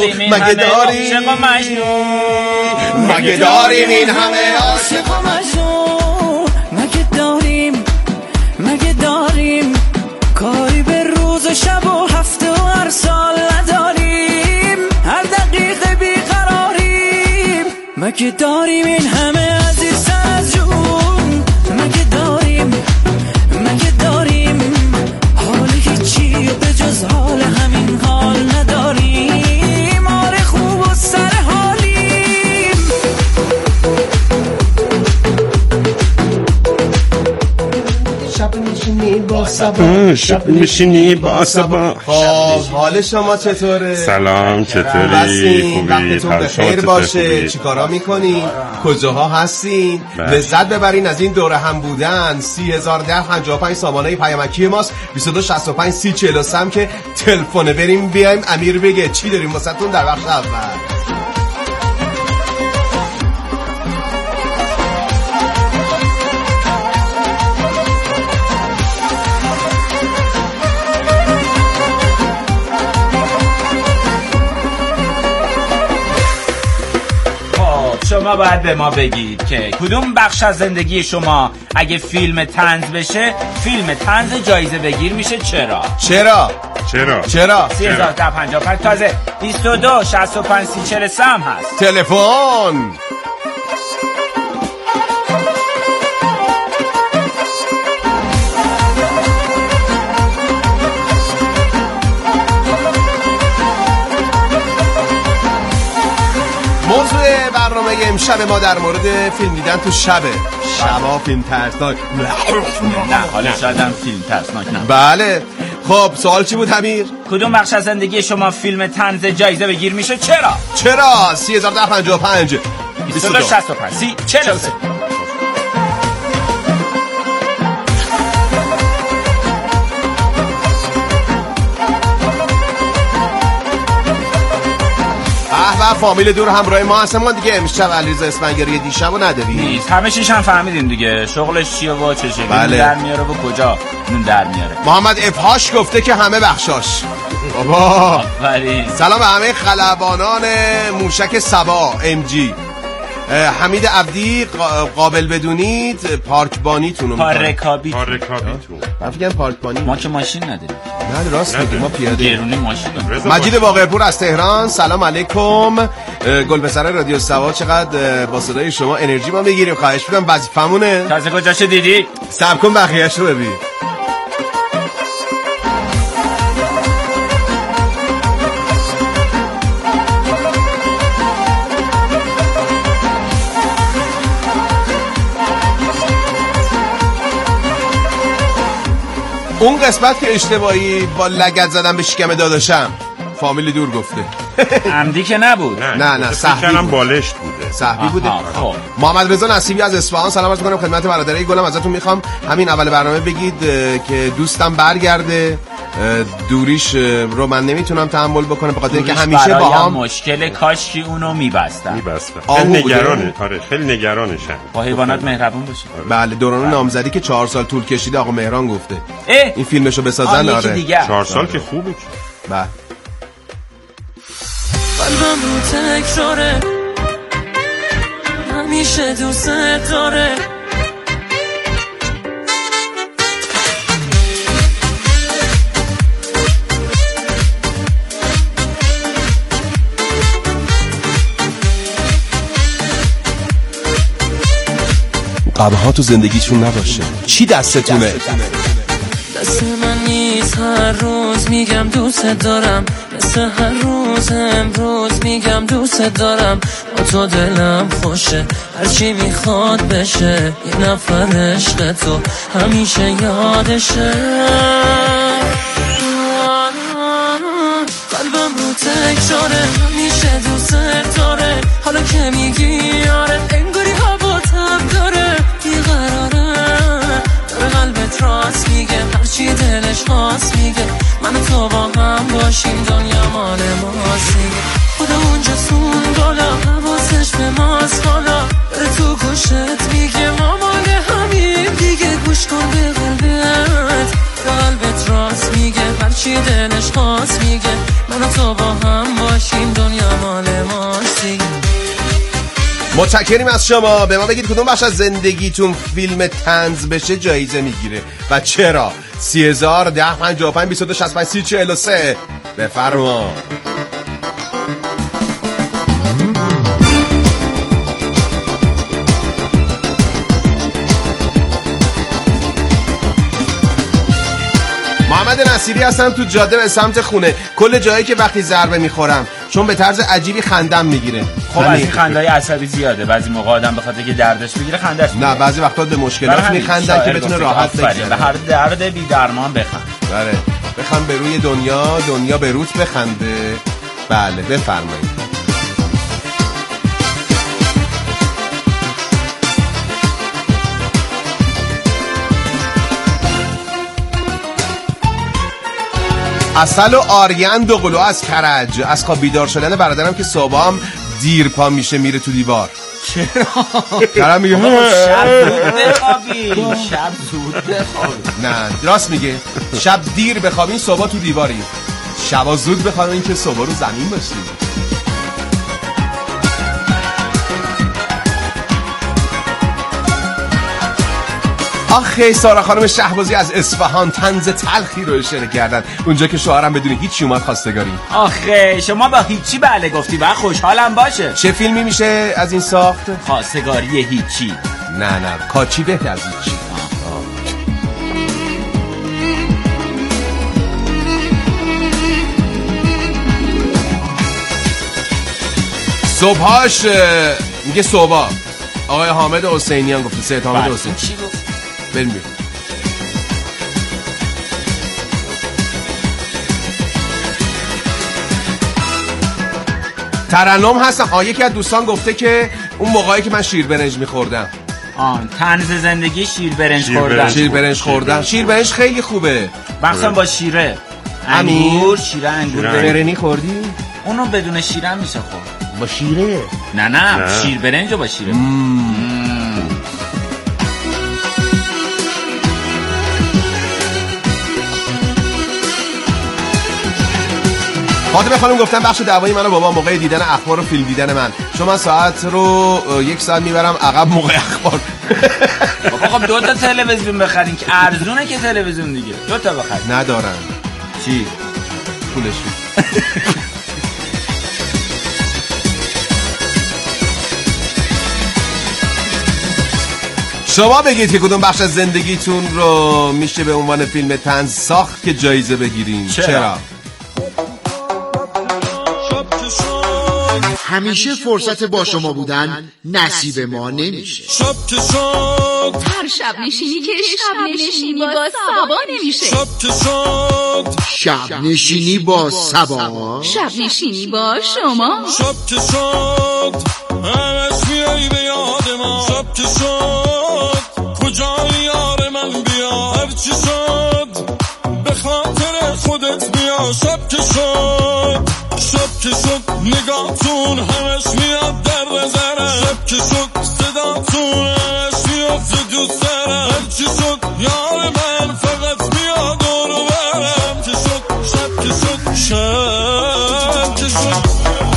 مگه داریم مگه داریم این همه عاشق و مجنون، مگه داریم کاری به روز و شب و هفته و هر سال نداریم، هر دقیقه بیقراریم، مگه داریم این همه عزیز سر از جون، مگه داریم حالی هیچی به جز حال همین حال نداریم، حال خوب و سر حالیم. شب میشینی با سبا. حال شما چطوره؟ سلام، چطوری؟ خوبی؟ وقتتون بخیر باشه. چیکارا میکنین؟ کجاها هستین؟ لذت ببرین از این دوره هم بودن. 301055 سامانه پیامکی ماست. 2265 3043 که تلفن بریم بیایم امیر بگه چی داریم واسهتون در بخش اول. شما باید به ما بگید که کدوم بخش از زندگی شما اگه فیلم طنز بشه فیلم طنز جایزه بگیر میشه. چرا 301055 تازه 22 65 3043 هم هست. تلفن موضوع برنامه امشب ما در مورد فیلم دیدن تو شبا فیلم ترسناک. نه حالا شاید هم فیلم ترسناک نه. بله خب سوال چی بود امیر؟ کدوم بخش از زندگی شما فیلم طنز جایزه بگیر میشه؟ چرا 301055 22 65 3043. و فامیل دور همراه ما هستن. ما دیگه امشب علیرضا اسفندیاری دیشبو نداریم. نیست همه چیش هم فهمیدیم دیگه. شغلش چیه و چه شکلی بله. در میاره و کجا اون در میاره. محمد افهاش گفته که همه بخشاش. بابا سلام به همه خلبانان موشک سبا MG. حمید عبدی قابل بدونید پارکبانیتون رو پارکابیتون. من فکرم پارکبانی. ما که ماشین نداریم. نه راست میگی ما پیاده. گرونی ماشین داریم. مجید واقع‌پور از تهران سلام علیکم. گلپسر رادیو سوا چقدر با صدای شما انرژی ما میگیریم. خواهش می‌کنم وظیفمونه. تازه کجاش دیدی؟ صبر کن بقیه‌اش رو ببین. اون قسمت که اشتباهی با لگد زدم به شکم داداشم فامیلی دور گفته. عمدی که نبود. نه صحبی بود. بالشت بوده. صحبی بوده. محمد رضا نصیبی از اصفهان سلام عرض می‌کنم خدمت برادرای گلم. ازتون میخوام همین اول برنامه بگید که دوستم برگرده. دوریش رو من نمیتونم تحمل بکنم به خاطر اینکه همیشه با هم مشکل کاشکی اونو میبستن. خیلی نگرانه. آره خیلی نگرانشن. با حیوانات مهربون باشید. بله دوران نامزدی که 4 سال طول کشیده آقا مهران گفته این فیلمشو بسازن. آره 4 سال که خوبه. بله قلبم رو تکراره همیشه دوست داره قبها تو زندگیشون نباشه. چی دستتونه؟ دست من نیست هر روز میگم دوست دارم، مثل هر روز امروز میگم دوست دارم. با تو دلم خوشه هرچی میخواد بشه، یه نفر عشق تو همیشه یادشه. قلبم رو تکراره همیشه دوست داره، حالا که میگی آره انگاری هوا تب داره. بیقراره داره قلبت راست میگه، هرچی دلش خواست میگه. من و تو با هم باشیم دنیا مال ماست میگه. خدا اونجا سون بالا حواسش به ماست حالا، داره تو گوشت میگه ما مال همیم دیگه. گوش کن به قلبت، قلبت راست میگه، هرچی دلش خواست میگه. من و تو با هم باشیم دنیا متشکریم از شما. به ما بگید کدوم بخش از زندگیتون فیلم طنز بشه جایزه میگیره و چرا. 30,000 10 55 22 65 30 43. بفرما. محمد نصیری هستم تو جاده به سمت خونه. کل جایی که وقتی ضربه میخورم چون به طرز عجیبی خندم میگیره. خب از این خندهای عصبی زیاده. بعضی موقع آدم به خاطر که دردش بگیره خندش میگیره. نه بعضی وقتا به مشکلات میخندن که بتونه راحت بگیره. به هر درد بی درمان بخند. بله بخند به روی دنیا، دنیا به روت بخنده. بله بفرمایید. اصل و آریان دوقلو از کرج. از خواب بیدار شدن برادرم که صبحام دیر پا میشه میره تو دیوار. چرا؟ کرم میگه شب زود بخوابی. شب زود بخوابی. نه راست میگه. شب دیر بخوابین صبح تو دیواری. شبا زود بخوابین که صبح رو زمین باشین. آخه سارا خانم شهبازی از اصفهان طنز تلخی رو اشاره کردن اونجا که شوهرم بدون هیچی اومد خواستگاری. آخه شما با هیچی بله گفتی و خوشحالم باشه. چه فیلمی میشه از این ساخت؟ خواستگاری هیچی. نه کاچی بهتر از هیچی. صبحاش میگه صبح آقای حامد حسینیان گفته. سید حامد حسینی چی گفت؟ بریم. ترنم هستم. یکی از دوستان گفته که اون موقعی که من شیر برنج میخوردم. طنز زندگی شیر برنج خوردن. شیر برنج خیلی خوبه مخصوصا با شیره انگور. شیره انگور برنی خوردی؟ اونو بدون شیره هم میشه خورد. با شیره؟ نه شیر برنج با شیره. فاطمه خانم گفتن بخش دعوایی منو بابا موقع دیدن اخبار و فیلم دیدن من. شما ساعت رو 1 ساعت میبرم عقب موقع اخبار. خب 2 تا تلویزیون بخرین که ارزونه که تلویزیون دیگه. 2 تا بخرین. ندارن. چی؟ پولشون. شما بگید که کدوم بخش از زندگیتون رو میشه به عنوان فیلم طنز ساخت که جایزه بگیرین. چرا؟ همیشه فرصت با شما بودن نصیب ما نمیشه. هر شب نشینی که شب نشینی با سبا نمیشه. شب نشینی با سبا. شب نشینی با شما. شب که شد همش میایی به یاد ما. شب که شد کجای یار من بیا. هرچی شد به خاطر خودت بیا. شب که شد نگاهتون همش میاد در نظرم. شب که شد صداتون همش میاد دوست دارم. هرچی شد یار من فقط میاد دور و برم. که شد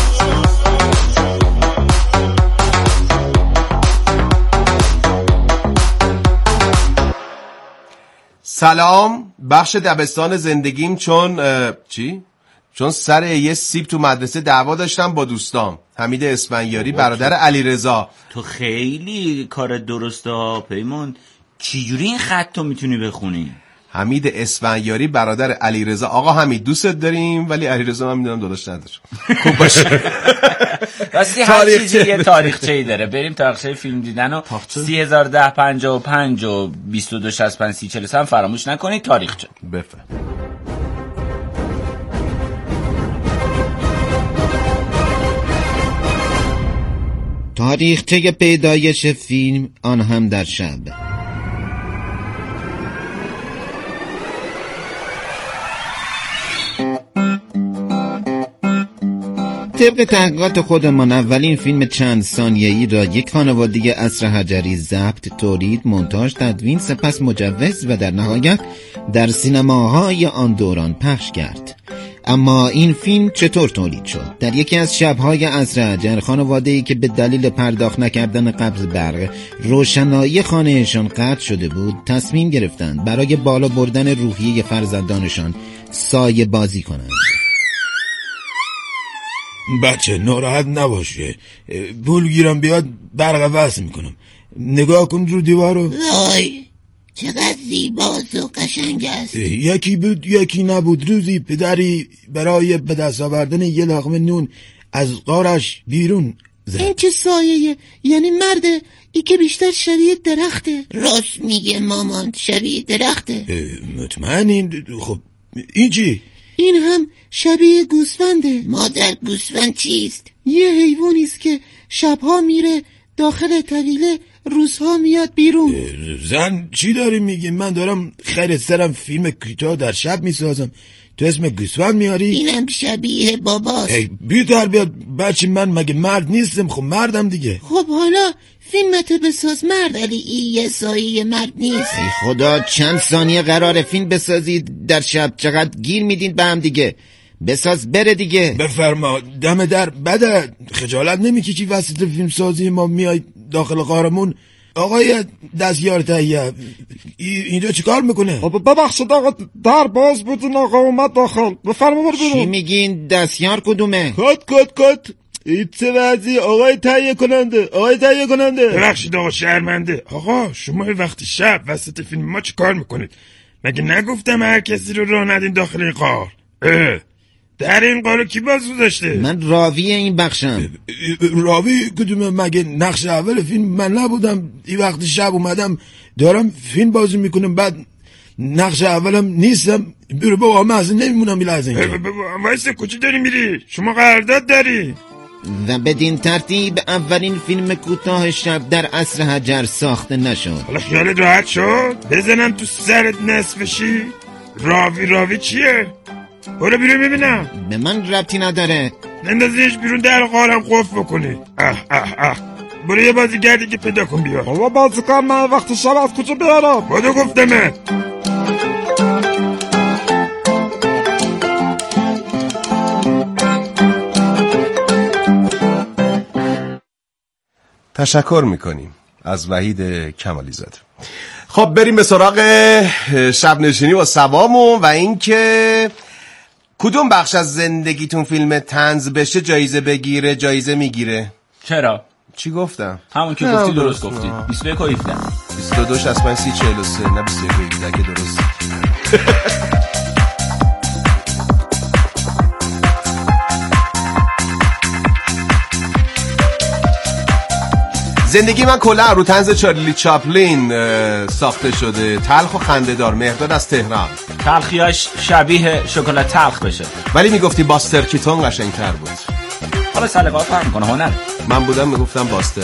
سلام. بخش دبستان زندگیم چون سر یه سیب تو مدرسه دعوا داشتم با دوستام. حمید اسفندیاری برادر علیرضا. تو خیلی کار درسته ها پیمان. چجوری این خط رو میتونی بخونی؟ حمید اسفندیاری برادر علیرضا. آقا حمید دوستت داریم ولی علیرضا من میدونم داداش نداره. خوب باشه. راستی هر چیزی یه تاریخچه‌ای داره. بریم تاریخچه فیلم دیدن و 3010 55 و 22 65 30 43 فراموش نکنید تاریخچه. بفهم. تاریخچه پیدایش فیلم آن هم در شب. طبق تحقیقات خودمان اولین فیلم چند ثانیه‌ای را یک خانواده عصر حجری ضبط، تولید، مونتاژ، تدوین، سپس مجوز و در نهایت در سینماهای آن دوران پخش کرد. اما این فیلم چطور تولید شد؟ در یکی از شب‌های عصر حجر، خانواده‌ای که به دلیل پرداخت نکردن قبض برق روشنایی خانه‌شان قطع شده بود، تصمیم گرفتند برای بالا بردن روحیه فرزندانشان سایه بازی کنند. بچه ناراحت نباشه، پول گیرم بیاد برق وصل میکنم. نگاه کن رو دیوارو. وای چقدر زیباست و قشنگ است. یکی بود یکی نبود. روزی پدری برای به دست آوردن یه لقمه نون از غارش بیرون زد. این چه سایه؟ یعنی مرده؟ ای که بیشتر شبیه درخته. راست میگه مامان، شبیه درخته. مطمئنین؟ خب این چی؟ این هم شبیه گوسفنده. مادر گوسفند چیست؟ یه حیوانیست که شبها میره داخل طویله، روزها میاد بیرون. زن چی داری میگی؟ من دارم خیر سرم فیلم کوتاه در شب میسازم، تو اسم گوسفند میاری؟ اینم شبیه باباست. بی تربیت بچه، من مگه مرد نیستم؟ خب مردم دیگه. خب حالا فیلمتو بساز مرد، ولی این یه سایه مرد نیست. ای خدا، چند ثانیه قراره فیلم بسازید در شب؟ چقدر گیر میدین به هم دیگه؟ بساز بره دیگه. بفرما. دم در بده، خجالت نمیکشی وسط فیلم سازی ما میای داخل غارمون؟ آقای دستیار تهیه اینجا چیکار میکنه؟ ببخشید آقا، در باز بودین آقا اومد داخل. بفرما برو بیرون. چی میگین؟ دستیار کدومه؟ کت این چه وضعی آقای تهیه کننده؟ ببخشید آقا، شرمنده. آقا شما وقتی شب وسط فیلم ما چی کار میکنید؟ مگه نگفتم هر کسی رو راه ندین داخل این غار؟ در این غارو کی بازو داشته؟ من راوی این بخشم. راوی کدومه؟ مگه نقش اول فیلم من نبودم؟ این وقتی شب اومدم دارم فیلم بازی میکنم، بعد نقش اولم نیستم. برو بابا، من اصلا نمیمونم این لحظه اینجا. وایسه، کجا داری میری؟ شما قرارداد داری؟ و بدین ترتیب اولین فیلم کوتاه شب در عصر حجر ساخته نشد. حالا خیالت راحت شد؟ بزنم تو سرت نصفشی؟ راوی چیه؟ برو بیرون ببینم. به من ربطی نداره. نندازیش بیرون، در غارم قفل بکنی. برو یه بازیگردی که پیدا کن بیا. بابا بازیگر من وقت شب از کجا بیارم؟ بودو گفتمه. تشکر میکنیم از وحید کمالی زاده. خب بریم به سراغ شب نشینی با سوامون و اینکه کدوم بخش از زندگیتون فیلم طنز بشه جایزه میگیره. چرا؟ چی گفتم؟ همون که گفتی درست گفتی. 21 و 17 22 65 30 43 نه 21 و 17 که درست. زندگی من کلا رو طنز چارلی چاپلین ساخته شده، تلخ و خنده‌دار. مهرداد از تهران. تلخیاش شبیه شکلات تلخ بشه، ولی میگفتی باستر کیتون قشنگ‌تر بود. حالا سلیقه‌ها فرق می‌کنه. هنر من بودم میگفتم باستر.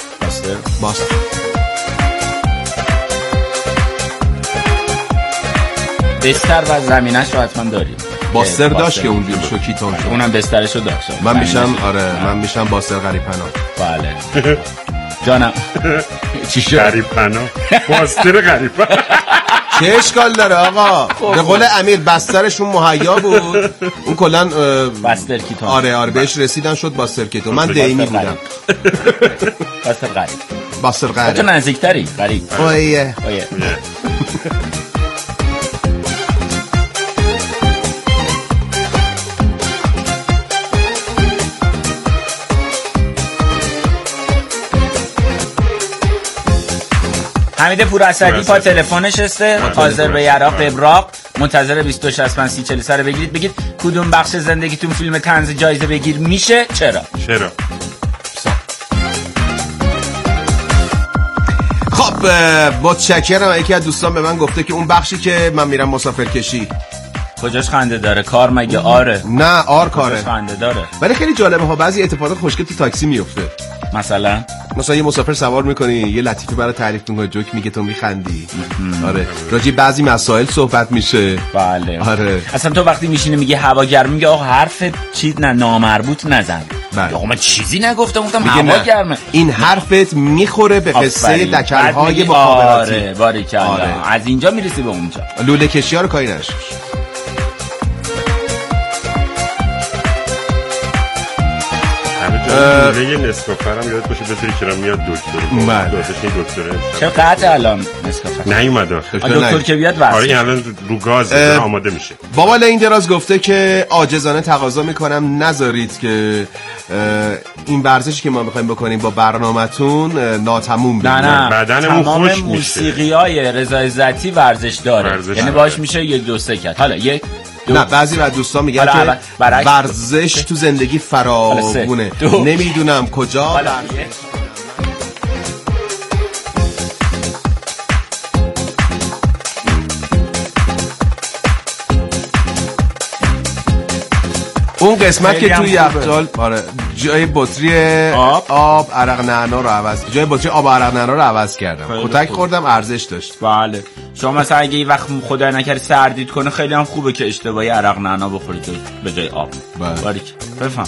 بستر و زمینش رو حتما داریم. باستر داشت که اونجور شو کیتون شد. اونم بسترشو داشت. من میشم باستر غریب‌پناه. بله جانم. چی شد؟ غریب‌پناه. باستر غریب‌پناه. چه اشکال داره آقا؟ به قول امیر بسترشون مهیا بود. اون کلن باستر کیتون. آره بهش رسیدن شد باستر کیتون. من دیمی بودم. باستر غریب. تو نزدیکتری غریب. اوه. حمید پور اسدی پا تلفنش هسته، حاضر به یراق ابراق، منتظر 22 65 30 40 سر بگیرید. بگید کدوم بخش زندگیتون فیلم طنز جایزه بگیر میشه؟ چرا؟ خب متشکرم. یکی از دوستان به من گفته که اون بخشی که من میرم مسافر کشی کجاش خنده داره؟ کار مگه آره؟ نه آر کاره. خنده داره. ولی خیلی جالبه ها، بعضی اتفاقات خوشگل تو تاکسی میفته. مثلا یه مسافر سوار میکنی، یه لطیفه برای تعریف میکنه، جوک میگه، تو میخندی. آره راجی بعضی مسائل صحبت میشه. بله آره. اصلا تو وقتی میشینی میگه هوا گرمه، میگه آقا حرف چیز نامربوط نزن. بله. آقا من چیزی نگفتم، گفتم هوا گرمه. این حرفت میخوره به قصه دکل‌های مخابراتی. آره باریکلا. از اینجا میرسی به اونجا. لوله کشی ها رو کاری نشه. یه نسکافرم یادت باشه بذاری که میاد دکتر. بله. دکتره. چه قطع الان نسکافر؟ نیومده. دکتر که بیاد واسه. آره الان رو گاز آماده میشه. بابا این دراز گفته که عاجزانه تقاضا میکنم نذارید که این ورزشی که ما میخوایم بکنیم با برنامه‌تون ناتموم بمونه. نه بدنمون خوش میشه. موسیقیای رضا عزتی ورزش داره. یعنی باش میشه 1-2-3 کرد. حالا 1 نه بعضی از دوستان میگن که ورزش تو زندگی فراوونه. نمیدونم کجا. اون قسمت که توی یخچال جای بطری آب عرق نعنا رو عوض کردم. کتک خوردم ارزش داشت. بله شما مثلا اگه یه وقت خدای نکرده سردید کنه خیلی هم خوبه که اشتباهی عرق نعنا بخورید به جای آب. باریک بفهم.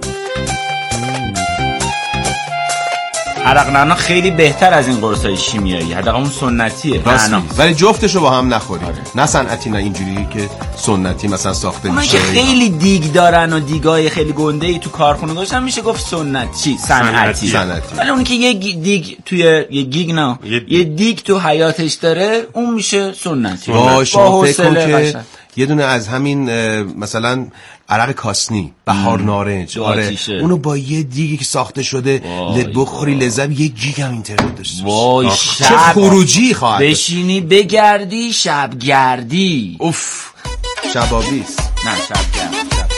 عرق نعنا خیلی بهتر از این قرصای شیمیایی، حداقل اون سنتیه نعنا، ولی جفتشو با هم نخورید. نه صنعتی نه اینجوری که سنتی مثلا ساخته میشه. که خیلی دیگ دارن و دیگای خیلی گنده‌ای تو کارخونه گذاشتن میشه گفت سنتی صنعتی. ولی اونی که یه دیگ توی یه دیگ تو حیاتش داره اون میشه سنتی. با فکر که یه دونه از همین مثلا عرق کاسنی، بهار نارنج، اونو با یه دیگی که ساخته شده بخوری لذت، یه گیگ هم اینترنت داشته. وای چه خروجی خواهد بشینی بگردی شب گردی. اوف شبابیست. نه شب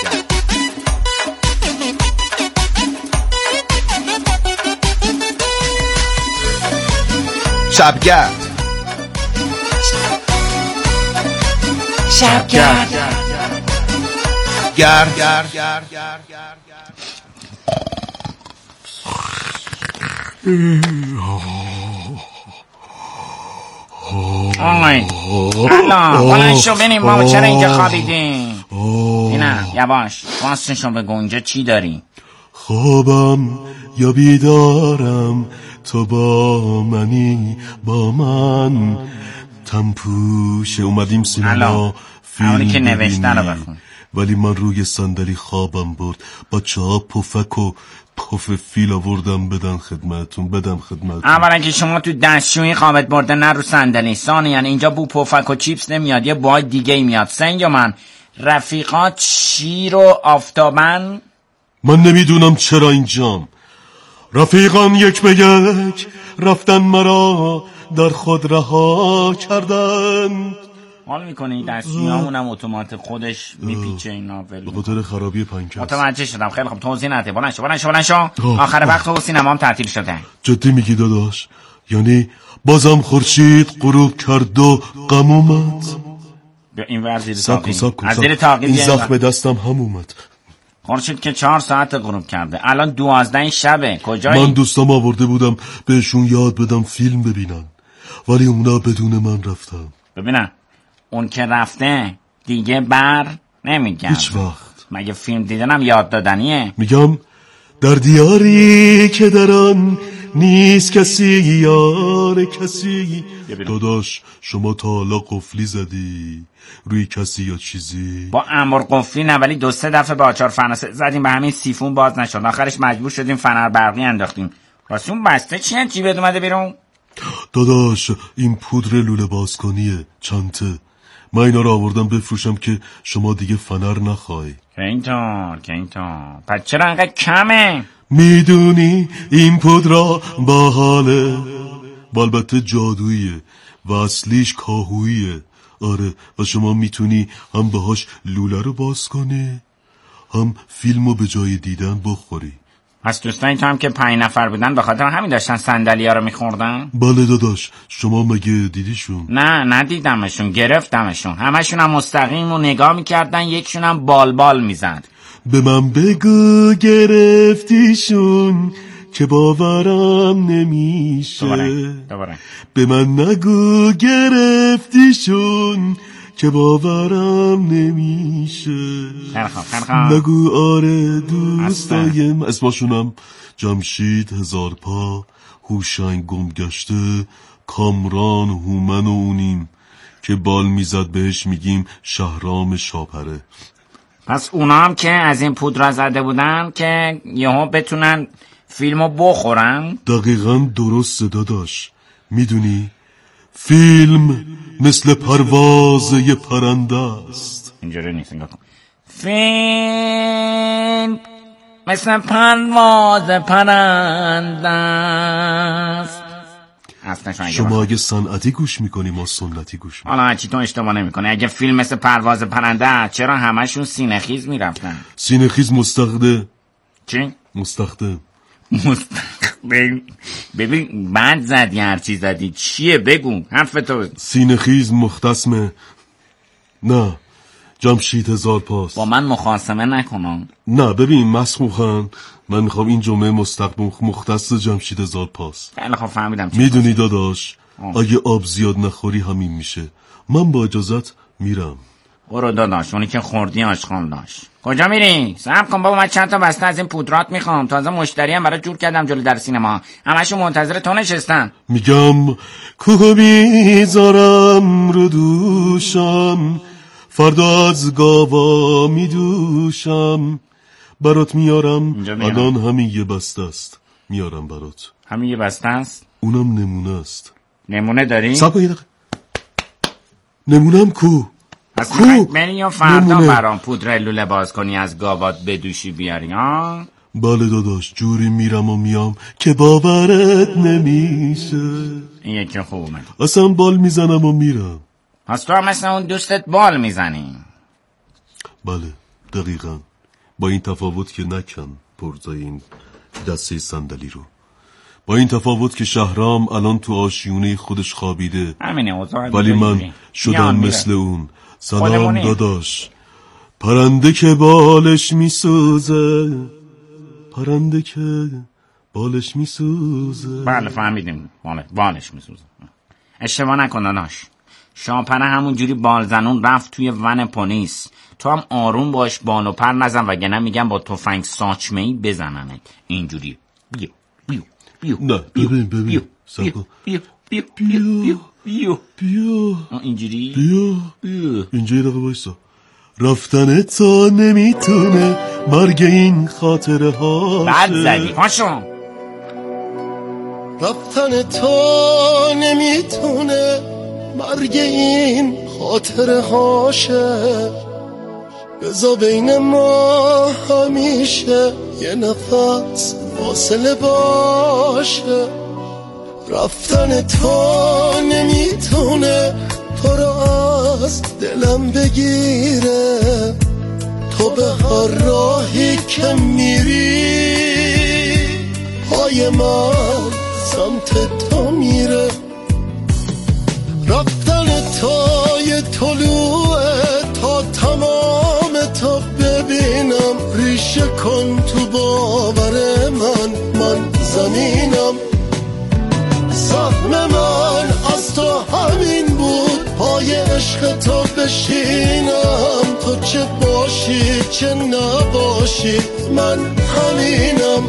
شبگرد. شبگرد گرد آی الان بلند شو بینیم ما چرا اینجا خوابیدیم. اینا یواش واسه به گنجه چی داری؟ خوابم یا بیدارم تو با منی با من تنپوشه اومدیم سینما فیلم که نوشته رو بخون. ولی من روی صندلی خوابم برد. بچه ها پفک و پف فیل آوردم بدم خدمتون. اولا که شما تو دستشویی خوابت برده نه رو صندلی. ثانیاً اینجا بو پفک و چیپس نمیاد، یه بای دیگه میاد. سنگمان رفیقات شیر و آفتابن. من نمیدونم چرا اینجام. رفیقان یک به یک رفتن مرا در خود رها کردن. حال میکنه این دستشویامونم اتومات خودش میپیچه اینا. به خاطر خرابی پنکه متوجه شدم. خیلی خوب توضیح نده. بلند شو. آخر وقت و سینما هم تعطیل شده. جدی میگی داداش؟ یعنی بازم خورشید غروب کرد و غم اومد؟ این ور زیر تاقی این زخم دستم هم اومد. خورشید که 4 ساعت غروب کرده. الان 12 شبه. کجایی؟ من دوستام آورده بودم بهشون یاد بدم فیلم ببینن، ولی اونا بدون من رفتم. ببینن اون که رفته دیگه بر نمیگم. هیچ وقت. مگه فیلم دیدنم یاد دادنیه؟ میگم در دیاری که در آن نیست کسی یار کسی. داداش شما تا حالا قفلی زدی روی کسی یا چیزی؟ با امر قفلی نه، ولی 2-3 دفعه با آچار فناس زدیم به همین سیفون باز نشد. آخرش مجبور شدیم فنر برقی انداختیم. واسه اون بسته چیه جیبت اومده بیرون؟ داداش این پودر لوله بازکنیه چنته. من اینا رو آوردم بفروشم که شما دیگه فنر نخوای. که اینطور پس چرا انقدر کمه؟ میدونی این پودر باحاله، البته جادوییه و اصلیش کاهوییه. آره و شما میتونی هم باهاش لوله رو باز کنی هم فیلمو به جای دیدن بخوری. پس دوستان تو هم که 5 نفر بودن به خاطر همین داشتن صندلی‌ها رو میخوردن؟ بله داداش. شما مگه دیدیشون؟ نه ندیدمشون، گرفتمشون. همشون هم مستقیم و نگاه میکردن، یکشون هم بال میزد. به من بگو گرفتیشون که باورم نمیشه. دوباره. به من نگو گرفتیشون که باورم نمیشه. خیلی نگو آره دوستایم. اسمشونم جمشید هزار پا، هوشنگ گمگشته، کامران، هومن و اونیم که بال میزد بهش میگیم شهرام شاپره. پس اونا هم که از این پودر زده بودن که یهو بتونن فیلمو بخورن؟ دقیقاً درست داداش. میدونی فیلم مثل پرواز یه پرنده است. اینجوری نیست، نگاه کن. فیلم مثل پرواز پرنده است. شما اگه صنعتی گوش میکنی ما سنتی گوش میکنیم. حالا چی تو اشتباه نمیکنه؟ اگه فیلم مثل پرواز پرنده چرا همشون سینه‌خیز میرفتن؟ سینه‌خیز مستخده. چی؟ مستخده. ببین بعد زدی هر چی زدی چیه بگو حرفتو. سینه‌خیز مختصمه. نه جمشید هزار پاس. با من مخاصمه نکنم. نه ببین مسخوخن، من میخوام این جمله مختص جمشید هزار پاس. خیلی خوب فهمیدم. میدونی داداش اگه آب زیاد نخوری همین میشه. من با اجازت میرم. برو داداش، اونی که خوردی آشغال داشت. کجا میری؟ صبر کن بابا، من چند تا بسته از این پودرات میخوام. تازه مشتری هم برای جور کردم جلوی در سینما، همشون منتظر تو نشستن. میگم کوکو میذارم رو دوشم، فردا از گاوا میدوشم، برات میارم. الان همین یه بسته است میارم برات. همین یه بسته است؟ اونم نمونه است. نمونه داری؟ صبر یه دقیقه. نمونم کو؟ پس میخوای بری یا فردا برام پودر لوله باز کنی از گاوات بدوشی بیاری ها؟ بله داداش، جوری میرم و میام که باورت نمیشه. این یکی خوب اومد. اصلا بال میزنم و میرم. پس تو هم مثل اون دوستت بال میزنی؟ بله دقیقاً، با این تفاوت که نکن پرزای این دسته صندلی رو، با این تفاوت که شهرام الان تو آشیونه خودش خوابیده، ولی من شدم مثل اون. سلام داداش. پرنده که بالش میسوزه، پرنده که بالش میسوزه. بله فهمیدیم، بالش میسوزه. اشتباه نکن داداش، شاپره همون جوری بالزنون رفت توی ون پلیس. تو هم آروم باش، بال و پر نزن وگرنه میگم با تفنگ ساچمه‌ای بزننت. اینجوری بیو بیو بیو. نه ببین بیو بیو بیو بیو بیو بیو اینجوری بیو. اینجوری دقیقه بایستا. رفتن تا نمیتونه مرگ این خاطره ها. بعد زدی پاشو. رفتن تا نمیتونه مرگ این خاطره هاشه، بذار بین ما همیشه یه نفس فاصله باشه. رفتن تو نمیتونه تو رو از دلم بگیره، تو به هر راهی که میری پای من سمت تو میره. رفتن تا یه طلوعه تا تمام تا ببینم، ریشه کن تو باور من زمینم. سهم من از تو همین بود، پای عشق تو بشینم، تو چه باشی چه نباشی من همینم.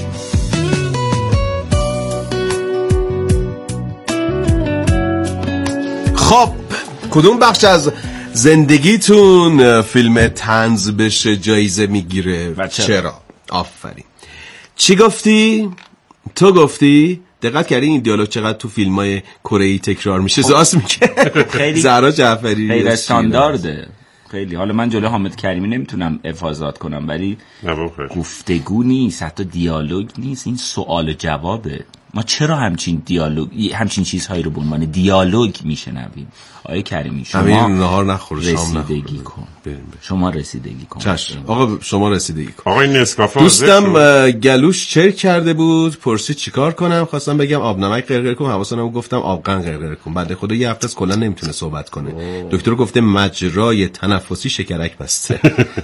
خب کدوم بخش از زندگیتون فیلم طنز بشه جایزه میگیره و چرا؟ آفرین. چی گفتی؟ تو گفتی؟ دقت کردی این دیالوگ چقدر تو فیلم‌های کره‌ای تکرار میشه؟ راست میگه. زهرا جعفری خیلی استاندارده. خیلی. حالا من جلوی حامد کریمی نمیتونم افاضات کنم، ولی گفتگو نیست، حتی دیالوگ نیست، این سوال و جوابه. ما چرا همچین چیزهایی رو به عنوان دیالوگ میشنویم؟ آقای کریمی شما نهار نخور، رسیدگی کن. شما رسیدگی کن. چشم آقا، شما رسیدگی کن. آقای نسکافه دوستم گلوش چرک کرده بود، پرسید چیکار کنم، خواستم بگم آب نمک قرقر کن، حواسم گفتم آبغن قرقر کن. بعد خدا یه هفته کلا نمیتونه صحبت کنه. دکتر گفته مجرای تنفسی شکرک بسته.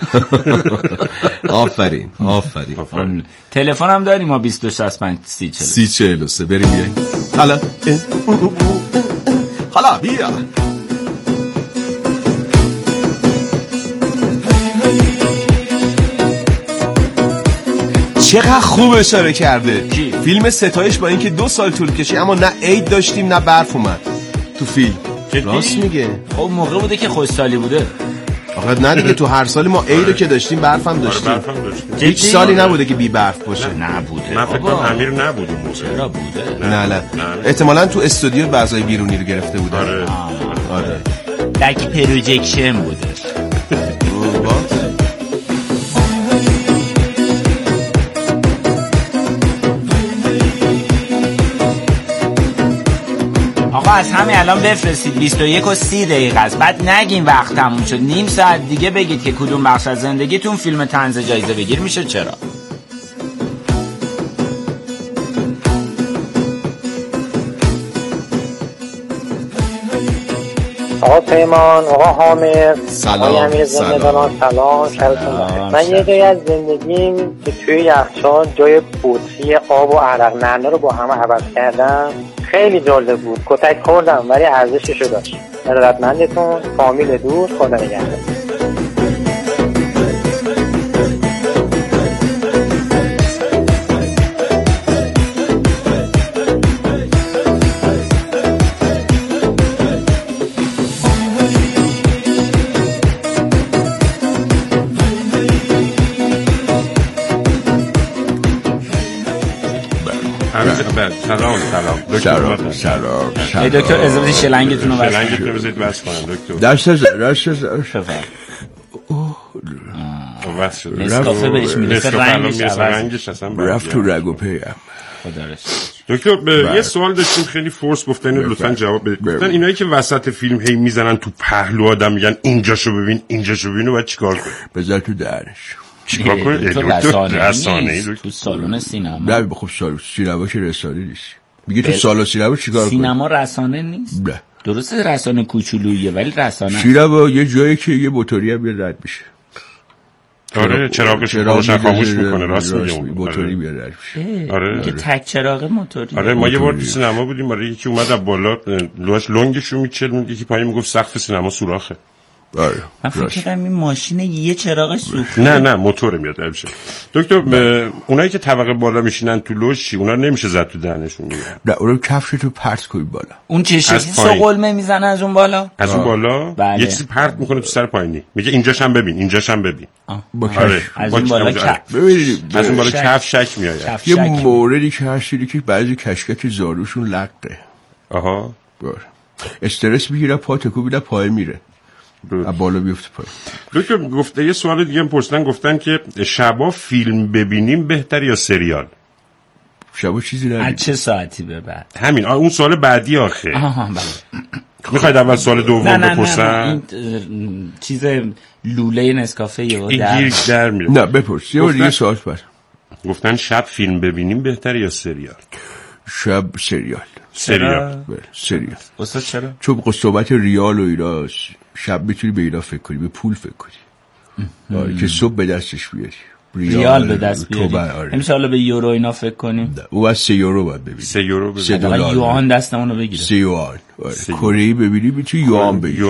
آفرین. تلفنم داریم ما 2265 3043. بریم بیایم. حالا بیا. چقدر خوب اشاره کرده. فیلم ستایش با اینکه 2 سال طول کشید اما نه عید داشتیم نه برف اومد تو فیلم. راست میگه. خب موقع بوده که خوشسالی بوده. آخه نه دیگه تو هر سالی ما عیدو که داشتیم برفم داشتیم. هیچ سالی نبوده که بی برف باشه. نبوده. من فکر کنم امیر نبود اون موقع. چرا بوده؟ نه احتمالاً تو استودیو بعضای بیرونی رو گرفته بودن. آره. بک پروجکشن بوده. آقا از همین الان بفرستید 21:30 است. بعد نگین وقت تموم شد، نیم ساعت دیگه بگید که کدوم بخش از زندگیتون فیلم طنز جایزه بگیر میشه. چرا؟ آقا پیمان، آقا حامد، سلام. امیر زندگان، سلام. من یه جایی از زندگیم که توی یخچال جای بطری آب و عرق نعنا رو با همه عوض کردم، خیلی جالب بود. کتک خوردم ولی ارزششو داشت. ارادتمندتون، فامیل دور، خدا نگهدار. سلام. دکتر اجازه شلنگتون رو بزنید بس کنم دکتر. دست نسکافه بهش میرسه رنگش رفت تو رگ و پیم. دکتر یه سوال داشتیم خیلی فورس گفتن لطفا جواب بدید. گفتن اینایی که وسط فیلم هی میزنن تو پهلو آدم میگن اینجاشو ببین و باید چیکار کنی؟ بذار تو درش چیکار کنی؟ تو رسانه‌ای تو سالن سینما. نه خب سینما که رسانه نیست. میگه تو سالن سینما چیکار کنی؟ سینما رسانه نیست. نه درسته رسانه کوچولوییه ولی رسانه. سینما یه جایی که یه موتوری هم رد میشه. آره چراغش روشن خاموش میکنه. راست میگه موتوری میاد رد میشه. آره که تک چراغ موتوری. آره ما یه بار تو سینما بودیم. آره یکی اومد از بالا لوش لنگشو میچل، یکی پایین میگفت سقف سینما سوراخه. آره من فکر کردم این ماشین یه چراغش سوخته. نه موتور میاد میشه. دکتر اونایی که طبقه بالا میشینن تو لوژ چی؟ اونا نمیشه زد تو دهنشون میگن. نه اونو کفشتو پرت کنی بالا. اون چه سقلمه میزنه از اون بالا؟ از اون بالا یه چیزی پرت میکنه تو سر پایینی. میگه اینجاش هم ببین. آره از اون بالا ببینید از اون بالا کف شک میاد. یه موردی که هستی که بعضی کشکک زاروشون لقه. آها استرس میگیره پا تکون میده پای میره. بالا بیفته پای. دکتر گفته یه سوال دیگه هم پرسیدن، گفتن که شبا فیلم ببینیم بهتر یا سریال؟ شبا چیزی نبینیم. از چه ساعتی به بعد؟ همین اون سوال بعدی آخه. بله. میخواید اول سوال دوم بپرسم؟ این چیز لوله نسکافه در میره. نه بپرس. یه دیگه سوال پر. گفتن شب فیلم ببینیم بهتر یا سریال؟ شب سریال. سریال. استاد چرا؟ چون صحبت ریال و اینا شب میتونی به اینا فکر کنی، به پول فکر کنی. که صبح به دستش بیاری. ریال به دست بیاری. همیشه حالا به یورو اینا فکر کنیم. او از 3 یورو باید ببینی. 3 یورو ببینی. $3 یوان دستمونو بگیره. 3 یوان. کره ببینی میتونی یوان بگیری.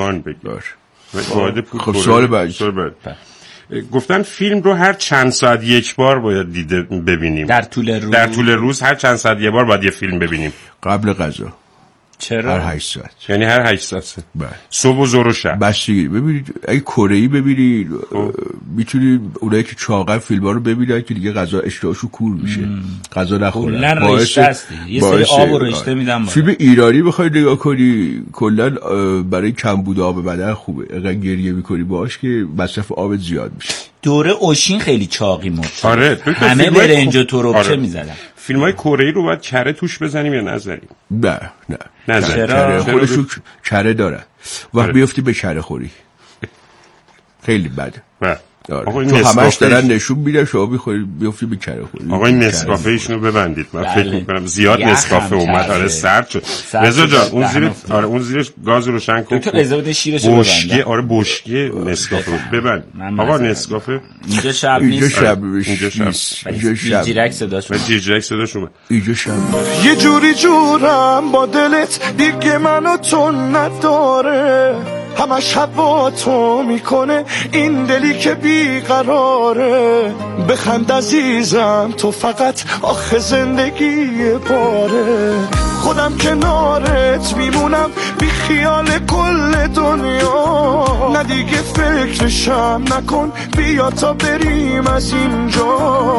خب سوال بعدی. گفتن فیلم رو هر چند ساعت یک بار باید ببینیم. در طول روز هر چند ساعت یه بار باید یه فیلم ببینیم. قبل غذا. چرا؟ هر 8 ساعت. یعنی هر 8 ساعت. بله. صبح و ظهر و شب. بستگی. ببینید اگه کره‌ای ببینید میتونید اونایی که چاقن فیلم‌ها رو ببینن که دیگه غذا اشتهاشو کور میشه. غذا نخورن. یه سری آب و رشته میدم. فیلم ایرانی بخوای نگاه کنی کلا برای کمبود آب بدن خوبه. اگه گریه می‌کنی باهاش که مصرف آب زیاد میشه. دوره اوشین خیلی چاقی مد. آره همه برنج و تربچه می‌زدن. فیلم‌های کره‌ای رو باید کره توش بزنیم یا نذاریم؟ نه چرا؟ خودشون کره داره. وقت بیفتی به کره خوری خیلی بده. تو همش دارن نشون میده شما بخوری بیفتی به کره خوری. آقا این نسکافه ایشونو ببندید. من فکر می‌کنم زیاد نسکافه اومد. آره سرد شد. رضا جان اون زیرش گاز روشن کن. تو رضا بده شیرش رو ببند. آره بشکه نسکافه ببند. آقا نسکافه اینجا شب نیست. اینجا شب. جیرک صداش اومد. اینجا شب. یه جوری جورم با دلت دیگه منو تو نداره. همش هوا تو میکنه این دلی که بیقراره. بخند عزیزم تو فقط آخه زندگی باره. خودم کنارت میمونم بی خیال کل دنیا. نه دیگه فکرشم نکن بیا تا بریم از اینجا.